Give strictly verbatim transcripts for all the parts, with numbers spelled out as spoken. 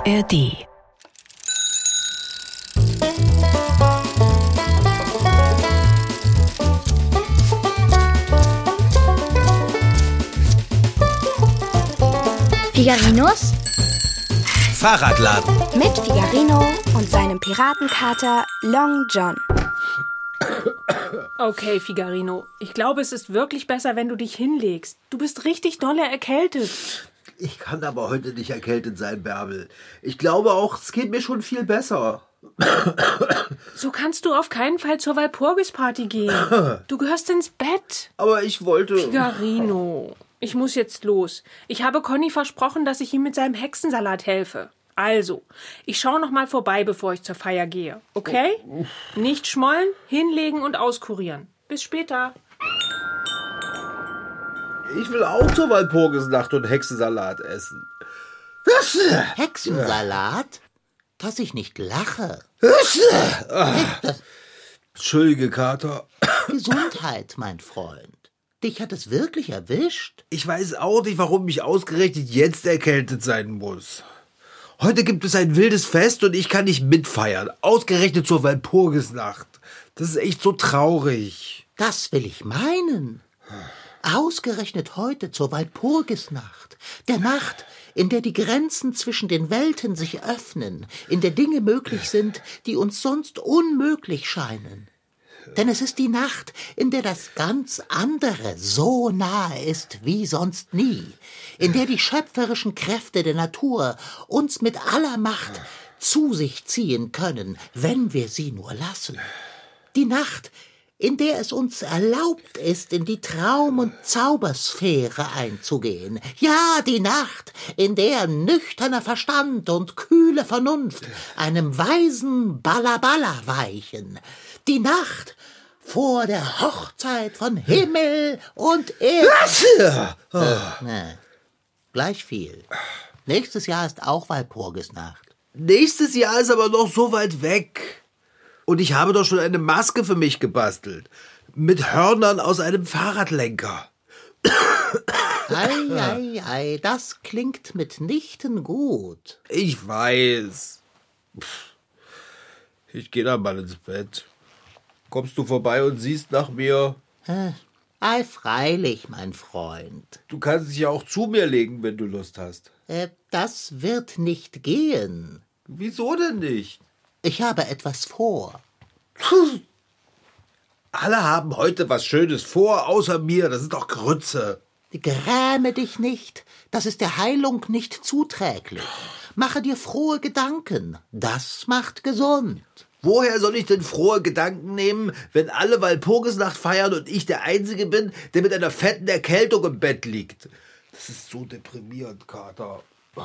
R D. Figarinos Fahrradladen mit Figarino und seinem Piratenkater Long John. Okay, Figarino, ich glaube, es ist wirklich besser, wenn du dich hinlegst. Du bist richtig dolle erkältet. Ich kann aber heute nicht erkältet sein, Bärbel. Ich glaube auch, es geht mir schon viel besser. So kannst du auf keinen Fall zur Walpurgisparty gehen. Du gehörst ins Bett. Aber ich wollte... Figarino, ich muss jetzt los. Ich habe Conny versprochen, dass ich ihm mit seinem Hexensalat helfe. Also, ich schaue noch mal vorbei, bevor ich zur Feier gehe. Okay? Nicht schmollen, hinlegen und auskurieren. Bis später. Ich will auch zur Walpurgisnacht und Hexensalat essen. Hexensalat? Dass ich nicht lache. Entschuldige, Kater. Gesundheit, mein Freund. Dich hat es wirklich erwischt? Ich weiß auch nicht, warum ich ausgerechnet jetzt erkältet sein muss. Heute gibt es ein wildes Fest und ich kann nicht mitfeiern. Ausgerechnet zur Walpurgisnacht. Das ist echt so traurig. Das will ich meinen. Ausgerechnet heute zur Walpurgisnacht. Der Nacht, in der die Grenzen zwischen den Welten sich öffnen, in der Dinge möglich sind, die uns sonst unmöglich scheinen. Denn es ist die Nacht, in der das ganz andere so nahe ist wie sonst nie, in der die schöpferischen Kräfte der Natur uns mit aller Macht zu sich ziehen können, wenn wir sie nur lassen. Die Nacht, in der es uns erlaubt ist, in die Traum- und Zaubersphäre einzugehen. Ja, die Nacht, in der nüchterner Verstand und kühle Vernunft einem weisen Ballaballa weichen. Die Nacht vor der Hochzeit von Himmel und Erde. Äh, ne, gleich viel. Nächstes Jahr ist auch Walpurgisnacht. Nächstes Jahr ist aber noch so weit weg. Und ich habe doch schon eine Maske für mich gebastelt. Mit Hörnern aus einem Fahrradlenker. Ei, ei, ei, das klingt mitnichten gut. Ich weiß. Ich gehe dann mal ins Bett. Kommst du vorbei und siehst nach mir? Äh, ei, freilich, mein Freund. Du kannst dich ja auch zu mir legen, wenn du Lust hast. Äh, das wird nicht gehen. Wieso denn nicht? Ich habe etwas vor. Alle haben heute was Schönes vor, außer mir. Das ist doch Grütze. Gräme dich nicht. Das ist der Heilung nicht zuträglich. Mache dir frohe Gedanken. Das macht gesund. Woher soll ich denn frohe Gedanken nehmen, wenn alle Walpurgisnacht feiern und ich der Einzige bin, der mit einer fetten Erkältung im Bett liegt? Das ist so deprimierend, Kater. Oh.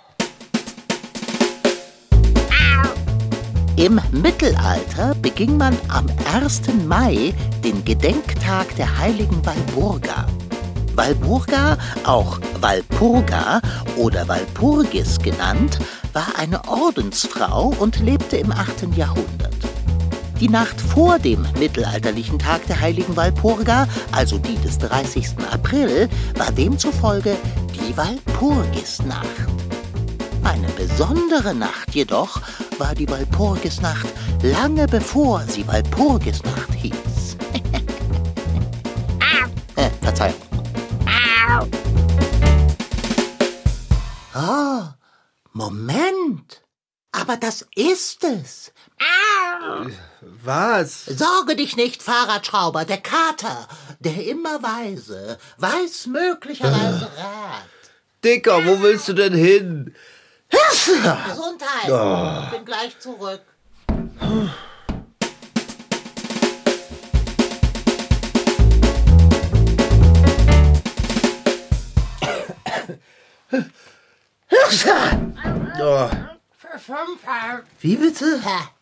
Im Mittelalter beging man am ersten Mai den Gedenktag der heiligen Walburga. Walburga, auch Walpurga oder Walpurgis genannt, war eine Ordensfrau und lebte im achten Jahrhundert. Die Nacht vor dem mittelalterlichen Tag der heiligen Walpurga, also die des dreißigsten April, war demzufolge die Walpurgisnacht. Eine besondere Nacht jedoch war die Walpurgisnacht lange bevor sie Walpurgisnacht hieß. äh, Verzeihung. Oh, Moment. Aber das ist es. Was? Sorge dich nicht, Fahrradschrauber, der Kater, der immer weise, weiß möglicherweise Rat. Dicker, wo willst du denn hin? Gesundheit, oh. Ich bin gleich zurück. Oh. Wie bitte?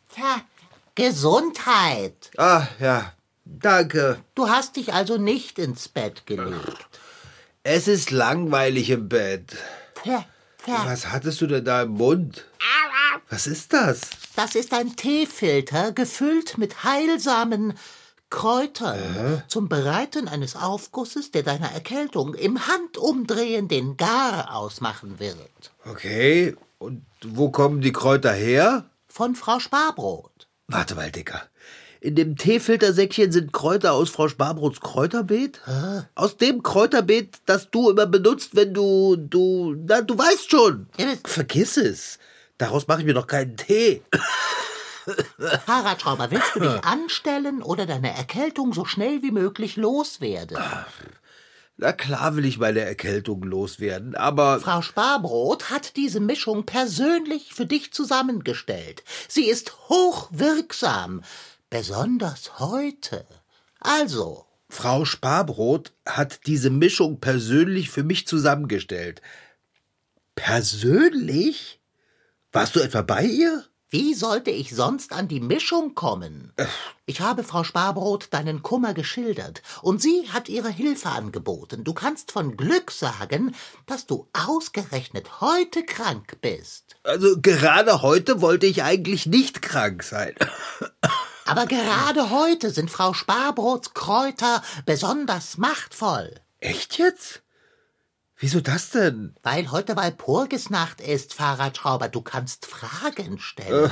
Gesundheit. Ah, ja, danke. Du hast dich also nicht ins Bett gelegt. Es ist langweilig im Bett. Was hattest du denn da im Mund? Was ist das? Das ist ein Teefilter, gefüllt mit heilsamen Kräutern äh? zum Bereiten eines Aufgusses, der deiner Erkältung im Handumdrehen den Gar ausmachen wird. Okay, Und wo kommen die Kräuter her? Von Frau Sparbrot. Warte mal, Dicker. In dem Teefiltersäckchen sind Kräuter aus Frau Sparbrots Kräuterbeet? Hä? Aus dem Kräuterbeet, das du immer benutzt, wenn du, du, na, du weißt schon. Ja, das- Vergiss es. Daraus mache ich mir doch keinen Tee. Fahrradschrauber, willst du dich anstellen oder deine Erkältung so schnell wie möglich loswerden? Na klar will ich meine Erkältung loswerden, aber... Frau Sparbrot hat diese Mischung persönlich für dich zusammengestellt. Sie ist hochwirksam, besonders heute. Also, Frau Sparbrot hat diese Mischung persönlich für mich zusammengestellt. Persönlich? Warst du etwa bei ihr? wie sollte ich sonst an die Mischung kommen? Ich habe Frau Sparbrot deinen Kummer geschildert, und sie hat ihre Hilfe angeboten. Du kannst von Glück sagen, dass du ausgerechnet heute krank bist. Also gerade heute wollte ich eigentlich nicht krank sein. Aber gerade heute sind Frau Sparbrots Kräuter besonders machtvoll. Echt jetzt? Wieso das denn? Weil heute Walpurgisnacht ist, Fahrradschrauber, du kannst Fragen stellen.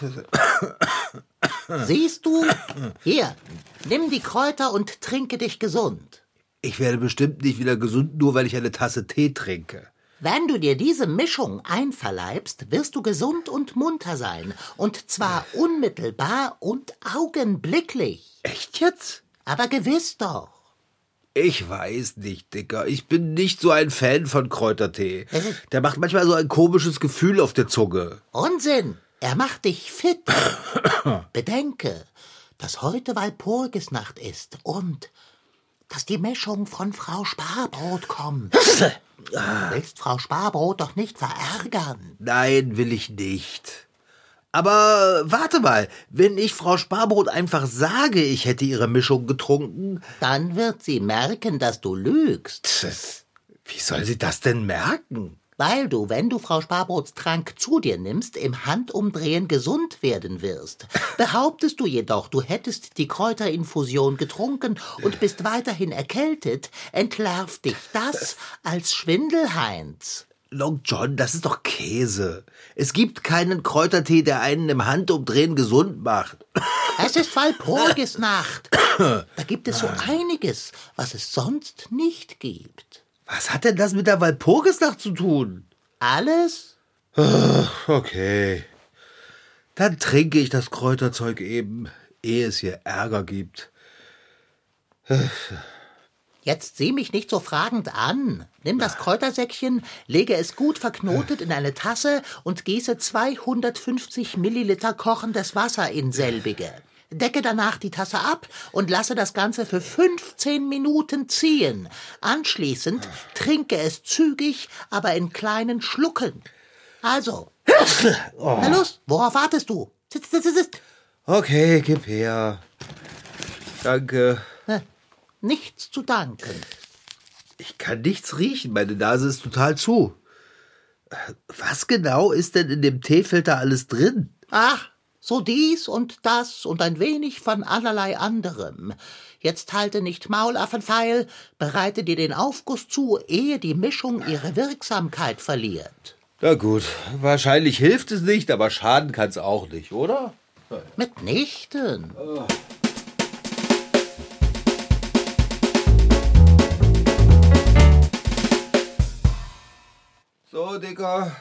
Siehst du? Hier, nimm die Kräuter und trinke dich gesund. Ich werde bestimmt nicht wieder gesund, nur weil ich eine Tasse Tee trinke. Wenn du dir diese Mischung einverleibst, wirst du gesund und munter sein. Und zwar unmittelbar und augenblicklich. Echt jetzt? Aber gewiss doch. Ich weiß nicht, Dicker. Ich bin nicht so ein Fan von Kräutertee. Der macht manchmal so ein komisches Gefühl auf der Zunge. Unsinn! Er macht dich fit. Bedenke, dass heute Walpurgisnacht ist und dass die Mischung von Frau Sparbrot kommt. Du willst Frau Sparbrot doch nicht verärgern. Nein, will ich nicht. Aber warte mal, wenn ich Frau Sparbrot einfach sage, ich hätte ihre Mischung getrunken... Dann wird sie merken, dass du lügst. Tss, wie soll sie das denn merken? Weil du, wenn du Frau Sparbrots Trank zu dir nimmst, im Handumdrehen gesund werden wirst. Behauptest du jedoch, du hättest die Kräuterinfusion getrunken und bist weiterhin erkältet, entlarvt dich das als Schwindelheinz. Long John, das ist doch Käse. Es gibt keinen Kräutertee, der einen im Handumdrehen gesund macht. Es ist Walpurgisnacht. Da gibt es so einiges, was es sonst nicht gibt. Was hat denn das mit der Walpurgisnacht zu tun? Alles? Okay. Dann trinke ich das Kräuterzeug eben, ehe es hier Ärger gibt. Jetzt sieh mich nicht so fragend an. Nimm das Kräutersäckchen, lege es gut verknotet in eine Tasse und gieße zweihundertfünfzig Milliliter kochendes Wasser in selbige. Decke danach die Tasse ab und lasse das Ganze für fünfzehn Minuten ziehen. Anschließend trinke es zügig, aber in kleinen Schlucken. Also, na los, worauf wartest du? Sitz, sitz, sitz. Okay, gib her. Danke. Nichts zu danken. Ich kann nichts riechen, meine Nase ist total zu. Was genau ist denn in dem Teefilter alles drin? Ach, so dies und das und ein wenig von allerlei anderem. Jetzt halte nicht Maul, Affenpfeil, bereite dir den Aufguss zu, ehe die Mischung ihre Wirksamkeit verliert. Na gut, wahrscheinlich hilft es nicht, aber schaden kann es auch nicht, oder? Mitnichten. So, Dicker.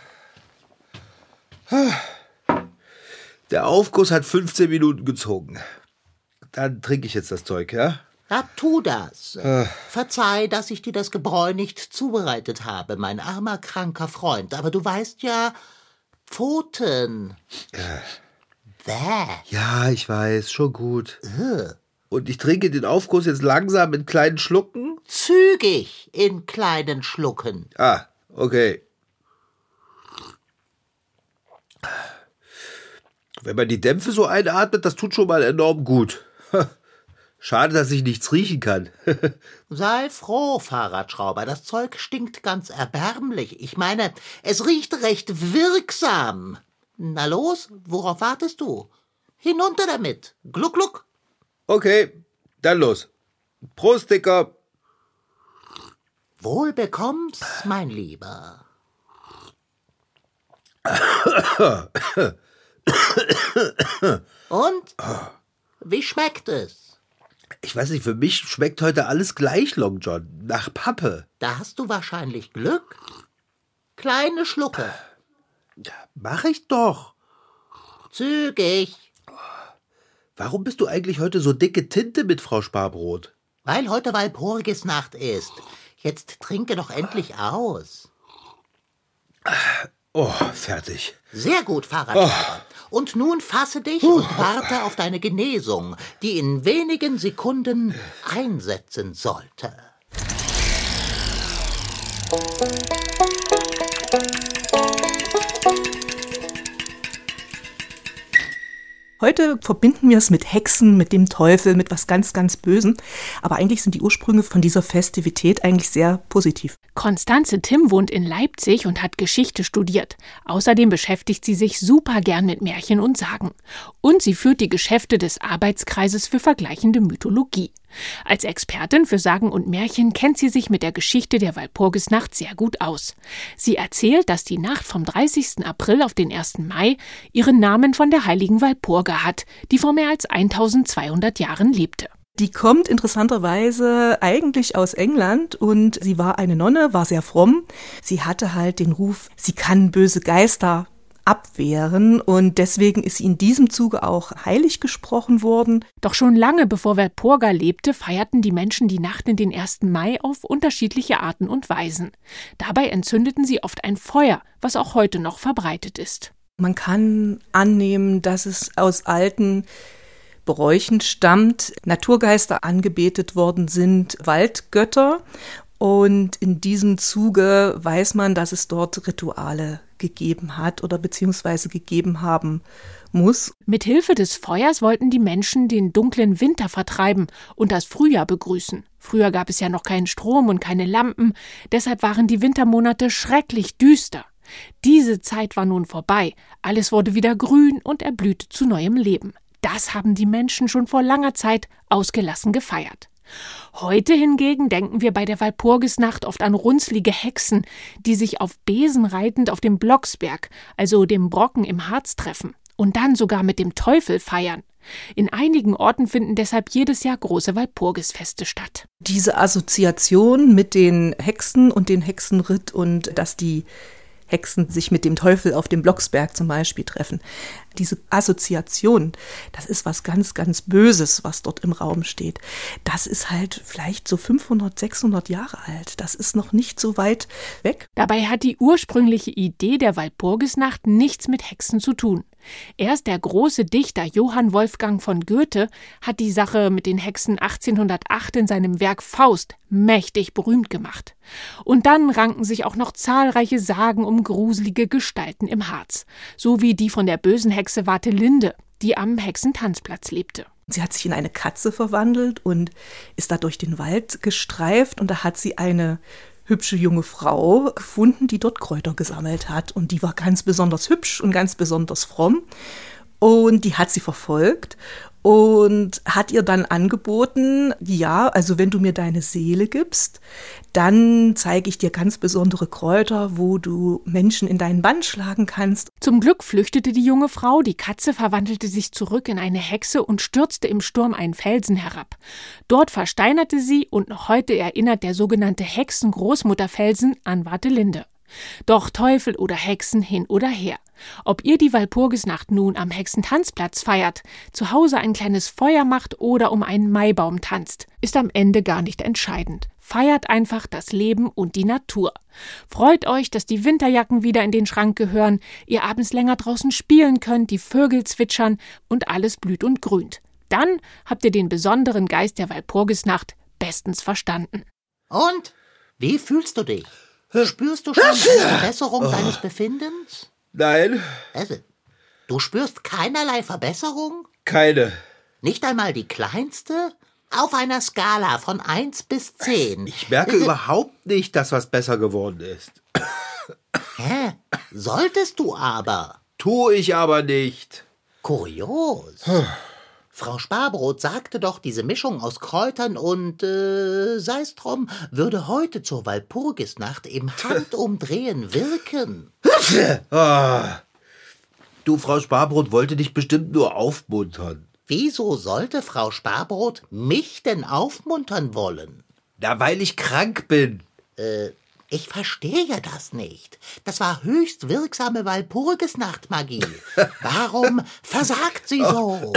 Der Aufguss hat fünfzehn Minuten gezogen. Dann trinke ich jetzt das Zeug, ja? Ja, tu das. Verzeih, dass ich dir das Gebräu nicht zubereitet habe, mein armer, kranker Freund. Aber du weißt ja, Pfoten. Bäh. Ja, ich weiß, schon gut. Und ich trinke den Aufguss jetzt langsam in kleinen Schlucken? Zügig in kleinen Schlucken. Ah, okay. Wenn man die Dämpfe so einatmet, das tut schon mal enorm gut. Schade, dass ich nichts riechen kann. Sei froh, Fahrradschrauber, das Zeug stinkt ganz erbärmlich. Ich meine, es riecht recht wirksam. Na los, worauf wartest du? Hinunter damit. Gluck, gluck. Okay, dann los. Prost, Dicker. Wohl bekomm's, mein Lieber. Und? Wie schmeckt es? Ich weiß nicht, für mich schmeckt heute alles gleich, Long John. Nach Pappe. Da hast du wahrscheinlich Glück. Kleine Schlucke. Mach ich doch. Zügig. Warum bist du eigentlich heute so dicke Tinte mit Frau Sparbrot? Weil heute Walpurgisnacht ist. Jetzt trinke doch endlich aus. Oh, fertig. Sehr gut, Fahrradfahrer. Oh. Und nun fasse dich und warte auf deine Genesung, die in wenigen Sekunden einsetzen sollte. Heute verbinden wir es mit Hexen, mit dem Teufel, mit was ganz, ganz Bösem. Aber eigentlich sind die Ursprünge von dieser Festivität eigentlich sehr positiv. Konstanze Timm wohnt in Leipzig und hat Geschichte studiert. Außerdem beschäftigt sie sich super gern mit Märchen und Sagen. Und sie führt die Geschäfte des Arbeitskreises für vergleichende Mythologie. Als Expertin für Sagen und Märchen kennt sie sich mit der Geschichte der Walpurgisnacht sehr gut aus. Sie erzählt, dass die Nacht vom dreißigsten April auf den ersten Mai ihren Namen von der heiligen Walpurga hat, die vor mehr als eintausendzweihundert Jahren lebte. Die kommt interessanterweise eigentlich aus England und sie war eine Nonne, war sehr fromm. Sie hatte halt den Ruf, sie kann böse Geister abwehren und deswegen ist sie in diesem Zuge auch heilig gesprochen worden. Doch schon lange bevor Walpurga lebte, feierten die Menschen die Nacht in den ersten Mai auf unterschiedliche Arten und Weisen. Dabei entzündeten sie oft ein Feuer, was auch heute noch verbreitet ist. Man kann annehmen, dass es aus alten Bräuchen stammt, Naturgeister angebetet worden sind, Waldgötter. Und in diesem Zuge weiß man, dass es dort Rituale gegeben hat oder beziehungsweise gegeben haben muss. Mit Hilfe des Feuers wollten die Menschen den dunklen Winter vertreiben und das Frühjahr begrüßen. Früher gab es ja noch keinen Strom und keine Lampen, deshalb waren die Wintermonate schrecklich düster. Diese Zeit war nun vorbei, alles wurde wieder grün und erblühte zu neuem Leben. Das haben die Menschen schon vor langer Zeit ausgelassen gefeiert. Heute hingegen denken wir bei der Walpurgisnacht oft an runzlige Hexen, die sich auf Besen reitend auf dem Blocksberg, also dem Brocken im Harz, treffen und dann sogar mit dem Teufel feiern. In einigen Orten finden deshalb jedes Jahr große Walpurgisfeste statt. Diese Assoziation mit den Hexen und den Hexenritt und dass die Hexen sich mit dem Teufel auf dem Blocksberg zum Beispiel treffen. Diese Assoziation, das ist was ganz, ganz Böses, was dort im Raum steht. Das ist halt vielleicht so fünfhundert, sechshundert Jahre alt. Das ist noch nicht so weit weg. Dabei hat die ursprüngliche Idee der Walpurgisnacht nichts mit Hexen zu tun. Erst der große Dichter Johann Wolfgang von Goethe hat die Sache mit den Hexen achtzehnhundertacht in seinem Werk Faust mächtig berühmt gemacht. Und dann ranken sich auch noch zahlreiche Sagen um gruselige Gestalten im Harz, so wie die von der bösen Hexe Wartelinde, die am Hexentanzplatz lebte. Sie hat sich in eine Katze verwandelt und ist da durch den Wald gestreift und da hat sie eine hübsche junge Frau gefunden, die dort Kräuter gesammelt hat. Und die war ganz besonders hübsch und ganz besonders fromm. Und die hat sie verfolgt und hat ihr dann angeboten, ja, also wenn du mir deine Seele gibst, dann zeige ich dir ganz besondere Kräuter, wo du Menschen in deinen Bann schlagen kannst. Zum Glück flüchtete die junge Frau, die Katze verwandelte sich zurück in eine Hexe und stürzte im Sturm einen Felsen herab. Dort versteinerte sie und noch heute erinnert der sogenannte Hexen-Großmutterfelsen an Wartelinde. Doch Teufel oder Hexen hin oder her. Ob ihr die Walpurgisnacht nun am Hexentanzplatz feiert, zu Hause ein kleines Feuer macht oder um einen Maibaum tanzt, ist am Ende gar nicht entscheidend. Feiert einfach das Leben und die Natur. Freut euch, dass die Winterjacken wieder in den Schrank gehören, ihr abends länger draußen spielen könnt, die Vögel zwitschern und alles blüht und grünt. Dann habt ihr den besonderen Geist der Walpurgisnacht bestens verstanden. Und? Wie fühlst du dich? Spürst du schon eine Verbesserung oh. deines Befindens? Nein. Also, du spürst keinerlei Verbesserung? Keine. Nicht einmal die kleinste? Auf einer Skala von eins bis zehn. Ich merke also, überhaupt nicht, dass was besser geworden ist. Hä? Solltest du aber. Tu ich aber nicht. Kurios. Frau Sparbrot sagte doch, diese Mischung aus Kräutern und, äh, sei's drum, würde heute zur Walpurgisnacht im Handumdrehen wirken. Ah. Du, Frau Sparbrot wollte dich bestimmt nur aufmuntern. Wieso sollte Frau Sparbrot mich denn aufmuntern wollen? Na, weil ich krank bin. Äh, ich verstehe ja das nicht. Das war höchst wirksame Walpurgisnachtmagie. Warum versagt sie so?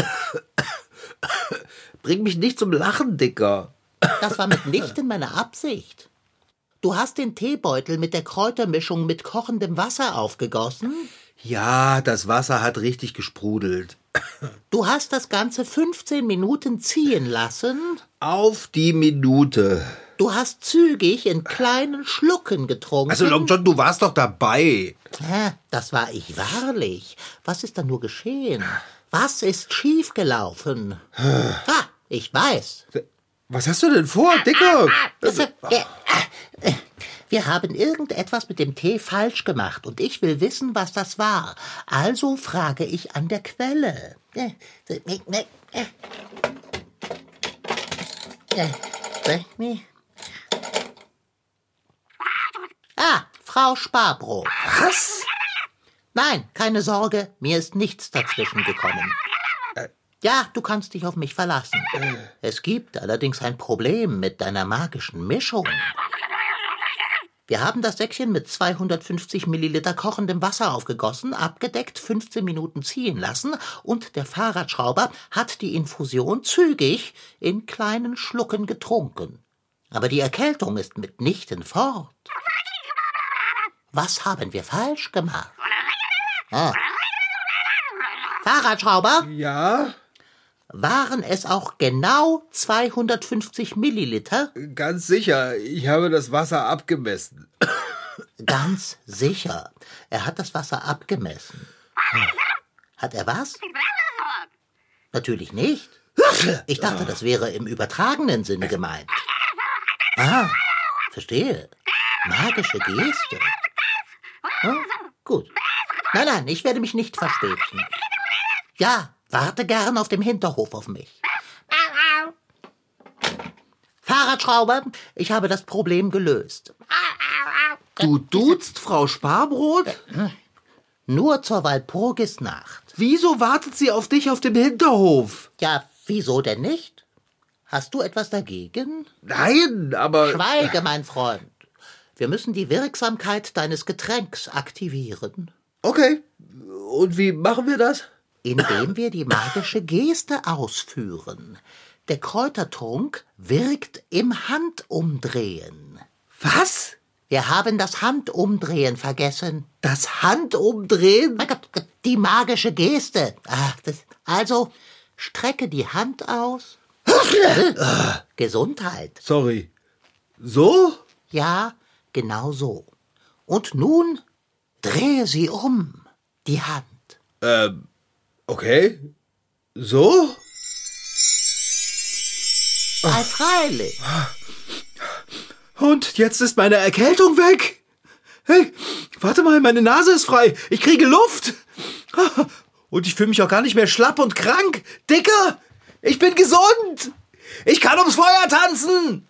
Bring mich nicht zum Lachen, Dicker. Das war mitnichten meine Absicht. Du hast den Teebeutel mit der Kräutermischung mit kochendem Wasser aufgegossen? Ja, das Wasser hat richtig gesprudelt. Du hast das Ganze fünfzehn Minuten ziehen lassen? Auf die Minute. Du hast zügig in kleinen Schlucken getrunken? Also, Long John, du warst doch dabei. Hä, das war ich wahrlich. Was ist da nur geschehen? Was ist schiefgelaufen? Ah, ich weiß. Was hast du denn vor, Dicker? Wir haben irgendetwas mit dem Tee falsch gemacht und ich will wissen, was das war. Also frage ich an der Quelle. Ah, Frau Sparbrot. Was? Nein, keine Sorge, mir ist nichts dazwischen gekommen. Ja, du kannst dich auf mich verlassen. Es gibt allerdings ein Problem mit deiner magischen Mischung. Wir haben das Säckchen mit zweihundertfünfzig Milliliter kochendem Wasser aufgegossen, abgedeckt, fünfzehn Minuten ziehen lassen und der Fahrradschrauber hat die Infusion zügig in kleinen Schlucken getrunken. Aber die Erkältung ist mitnichten fort. Was haben wir falsch gemacht? Ah. Fahrradschrauber? Ja? Waren es auch genau zweihundertfünfzig Milliliter? Ganz sicher. Ich habe das Wasser abgemessen. Ganz sicher. Er hat das Wasser abgemessen. Hat er was? Natürlich nicht. Ich dachte, das wäre im übertragenen Sinne gemeint. Ah, verstehe. Magische Geste. Hm, gut. Nein, nein, ich werde mich nicht verspäten. Ja, warte gern auf dem Hinterhof auf mich. Fahrradschrauber, ich habe das Problem gelöst. Du duzt Frau Sparbrot? Nur zur Walpurgisnacht. Wieso wartet sie auf dich auf dem Hinterhof? Ja, wieso denn nicht? Hast du etwas dagegen? Nein, aber... Schweige, mein Freund. Wir müssen die Wirksamkeit deines Getränks aktivieren. Okay, und wie machen wir das? Indem wir die magische Geste ausführen. Der Kräutertrunk wirkt im Handumdrehen. Was? Wir haben das Handumdrehen vergessen. Das Handumdrehen? Mein Gott, die magische Geste. Ach, das, also, strecke die Hand aus. Gesundheit. Sorry. So? Ja, genau so. Und nun drehe sie um, die Hand. Ähm, okay. So? Ei, freilich. Und jetzt ist meine Erkältung weg. Hey, warte mal, meine Nase ist frei. Ich kriege Luft. Und ich fühle mich auch gar nicht mehr schlapp und krank. Dicker, ich bin gesund. Ich kann ums Feuer tanzen.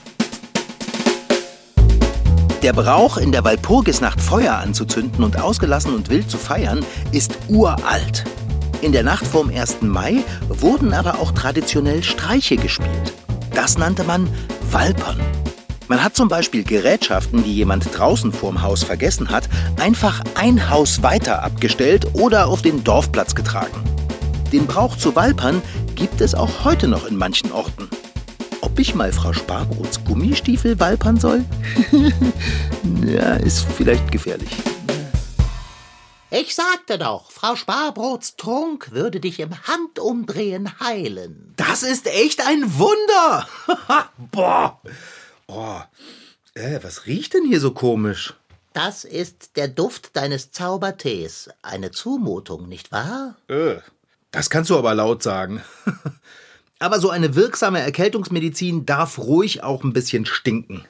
Der Brauch, in der Walpurgisnacht Feuer anzuzünden und ausgelassen und wild zu feiern, ist uralt. In der Nacht vorm ersten Mai wurden aber auch traditionell Streiche gespielt. Das nannte man Walpern. Man hat zum Beispiel Gerätschaften, die jemand draußen vorm Haus vergessen hat, einfach ein Haus weiter abgestellt oder auf den Dorfplatz getragen. Den Brauch zu Walpern gibt es auch heute noch in manchen Orten. Ob ich mal Frau Sparbrots Gummistiefel walpern soll? Ja, ist vielleicht gefährlich. Ich sagte doch, Frau Sparbrots Trunk würde dich im Handumdrehen heilen. Das ist echt ein Wunder. Boah. Oh. Äh, was riecht denn hier so komisch? Das ist der Duft deines Zaubertees. Eine Zumutung, nicht wahr? Äh, das kannst du aber laut sagen. Aber so eine wirksame Erkältungsmedizin darf ruhig auch ein bisschen stinken.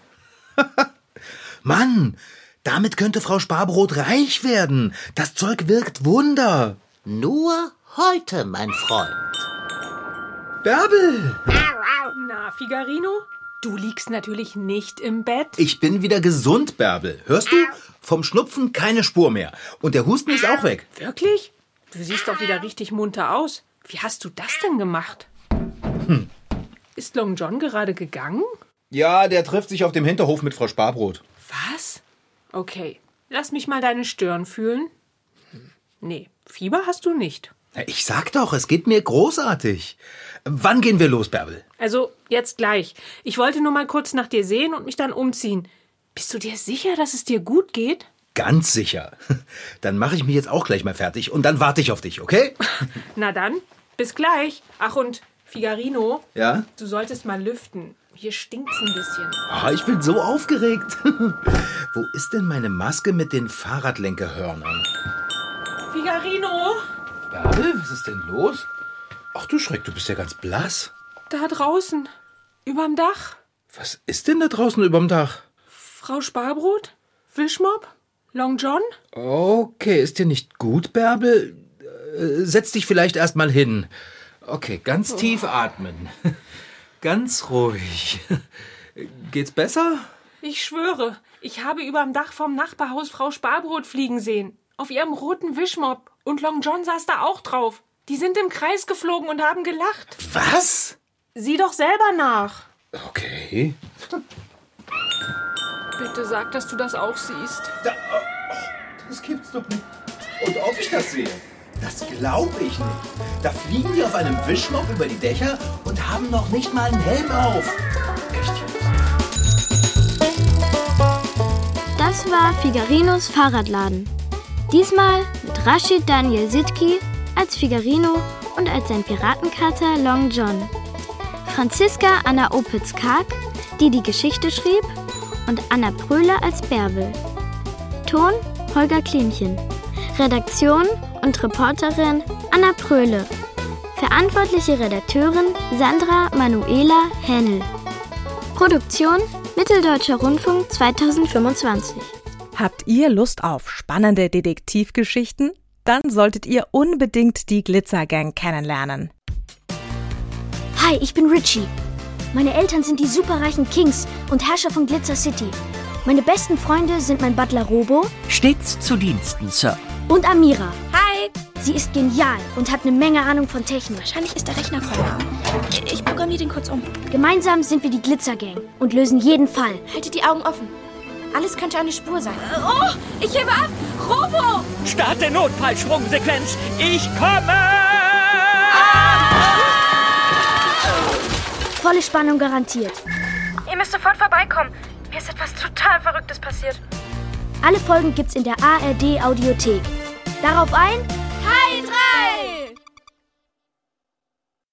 Mann, damit könnte Frau Sparbrot reich werden. Das Zeug wirkt Wunder. Nur heute, mein Freund. Bärbel! Na, Figarino? Du liegst natürlich nicht im Bett. Ich bin wieder gesund, Bärbel. Hörst du? Vom Schnupfen keine Spur mehr. Und der Husten ist auch weg. Wirklich? Du siehst doch wieder richtig munter aus. Wie hast du das denn gemacht? Hm. Ist Long John gerade gegangen? Ja, der trifft sich auf dem Hinterhof mit Frau Sparbrot. Was? Okay, lass mich mal deine Stirn fühlen. Nee, Fieber hast du nicht. Ich sag doch, es geht mir großartig. Wann gehen wir los, Bärbel? Also, jetzt gleich. Ich wollte nur mal kurz nach dir sehen und mich dann umziehen. Bist du dir sicher, dass es dir gut geht? Ganz sicher. Dann mache ich mich jetzt auch gleich mal fertig und dann warte ich auf dich, okay? Na dann, bis gleich. Ach und, Figarino, ja? Du solltest mal lüften. Hier stinkt's ein bisschen. Oh, ich bin so aufgeregt. Wo ist denn meine Maske mit den Fahrradlenkerhörnern? Figarino! Bärbel, was ist denn los? Ach du Schreck, du bist ja ganz blass. Da draußen, überm Dach. Was ist denn da draußen überm Dach? Frau Sparbrot? Wischmopp? Long John? Okay, ist dir nicht gut, Bärbel? Äh, setz dich vielleicht erst mal hin. Okay, ganz oh. tief atmen. Ganz ruhig. Geht's besser? Ich schwöre, ich habe überm Dach vom Nachbarhaus Frau Sparbrot fliegen sehen. Auf ihrem roten Wischmopp. Und Long John saß da auch drauf. Die sind im Kreis geflogen und haben gelacht. Was? Sieh doch selber nach. Okay. Bitte sag, dass du das auch siehst. Da, oh, das gibt's doch nicht. Und ob ich das sehe? Das glaube ich nicht. Da fliegen die auf einem Wischmopp über die Dächer und haben noch nicht mal einen Helm auf. Echt jetzt? Das war Figarinos Fahrradladen. Diesmal mit Rashid Daniel Sidki als Figarino und als sein Piratenkater Long John. Franziska Anna Opitz-Karg, die die Geschichte schrieb, und Anna Pröhle als Bärbel. Ton Holger Klimchen. Redaktion und Reporterin Anna Pröhle. Verantwortliche Redakteurin Sandra Manuela Hennel. Produktion Mitteldeutscher Rundfunk zweitausendfünfundzwanzig. Habt ihr Lust auf spannende Detektivgeschichten? Dann solltet ihr unbedingt die Glitzergang kennenlernen. Hi, ich bin Richie. Meine Eltern sind die superreichen Kings und Herrscher von Glitzer City. Meine besten Freunde sind mein Butler Robo. Stets zu Diensten, Sir. Und Amira. Hi. Sie ist genial und hat eine Menge Ahnung von Technik. Wahrscheinlich ist der Rechner voll. Ich programmiere den kurz um. Gemeinsam sind wir die Glitzergang und lösen jeden Fall. Haltet die Augen offen. Alles könnte eine Spur sein. Oh, ich hebe ab! Robo! Starte Notfallsprungsequenz! Ich komme! Ah! Volle Spannung garantiert. Ihr müsst sofort vorbeikommen. Mir ist etwas total Verrücktes passiert. Alle Folgen gibt's in der A R D Audiothek. Darauf ein